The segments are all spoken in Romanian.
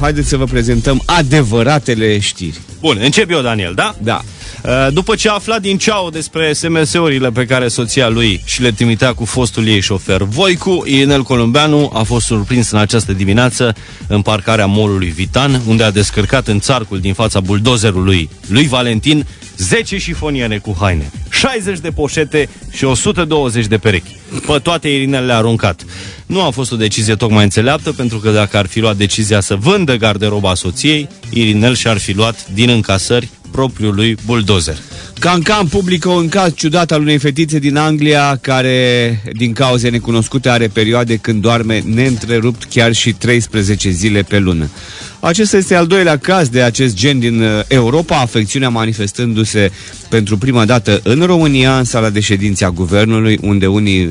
haideți să vă prezentăm adevăratele știri. Bun, încep eu, Daniel, da? Da. După ce a aflat din Ceau despre SMS-urile pe care soția lui și le trimitea cu fostul ei șofer Voicu, Irinel Columbeanu a fost surprins în această dimineață în parcarea mall-ului Vitan, unde a descărcat în țarcul din fața buldozerului lui Valentin 10 șifoniere cu haine, 60 de poșete și 120 de perechi. Pe toate Irinel le-a aruncat. Nu a fost o decizie tocmai înțeleaptă, pentru că dacă ar fi luat decizia să vândă garderoba soției, Irinel și-ar fi luat din încasări propriul lui buldozer. Cancan publică un caz ciudat al unei fetițe din Anglia care, din cauze necunoscute, are perioade când doarme neîntrerupt chiar și 13 zile pe lună. Acesta este al doilea caz de acest gen din Europa, afecțiunea manifestându-se pentru prima dată în România, în sala de ședințe a guvernului, unde unii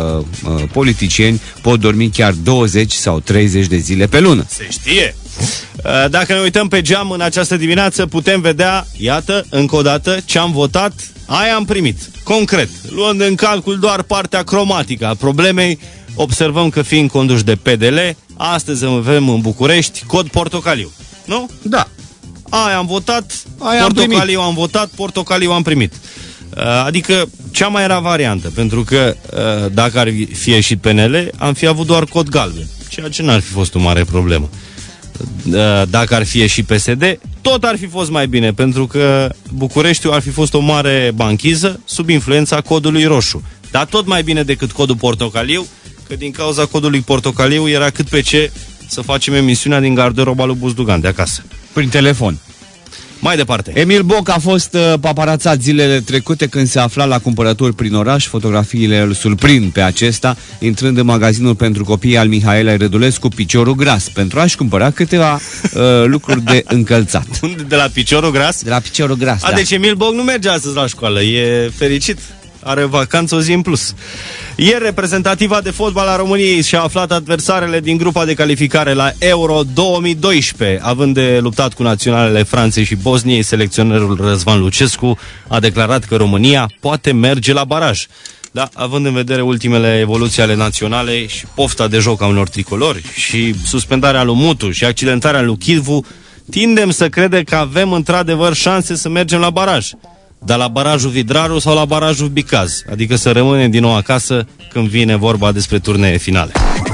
politicieni pot dormi chiar 20 sau 30 de zile pe lună. Se știe! Dacă ne uităm pe geam în această dimineață, putem vedea, iată, încă o dată, ce am votat, aia am primit. Concret, luând în calcul doar partea cromatică a problemei, observăm că fiind conduși de PDL, astăzi avem în București cod portocaliu. Nu? Da. Aia am votat, aia portocaliu am votat, portocaliu am primit. Adică cea mai era variantă, pentru că dacă ar fi ieșit PNL, am fi avut doar cod galben, ceea ce n-ar fi fost o mare problemă. Dacă ar fi ieșit PSD, tot ar fi fost mai bine, pentru că Bucureștiul ar fi fost o mare banchiză sub influența codului roșu. Dar tot mai bine decât codul portocaliu, că din cauza codului portocaliu era cât pe ce să facem emisiunea din garderoba lui Buzdugan de acasă. Prin telefon. Mai departe. Emil Boc a fost paparațat zilele trecute când se afla la cumpărături prin oraș. Fotografiile îl surprind pe acesta intrând în magazinul pentru copii al Mihaela Rădulescu, Piciorul Gras, pentru a-și cumpăra câteva lucruri de încălțat. De la Piciorul Gras? De la Piciorul Gras, da. Deci Emil Boc nu merge astăzi la școală, e fericit. Are vacanță o zi în plus. Ieri, reprezentativa de fotbal a României și-a aflat adversarele din grupa de calificare la Euro 2012. Având de luptat cu naționalele Franței și Bosniei, selecționerul Răzvan Lucescu a declarat că România poate merge la baraj. Da, având în vedere ultimele evoluții ale naționale și pofta de joc a unor tricolori și suspendarea lui Mutu și accidentarea lui Chilvu, tindem să credem că avem într-adevăr șanse să mergem la baraj. Dar la barajul Vidraru sau la barajul Bicaz, adică să rămânem din nou acasă când vine vorba despre turnee finale.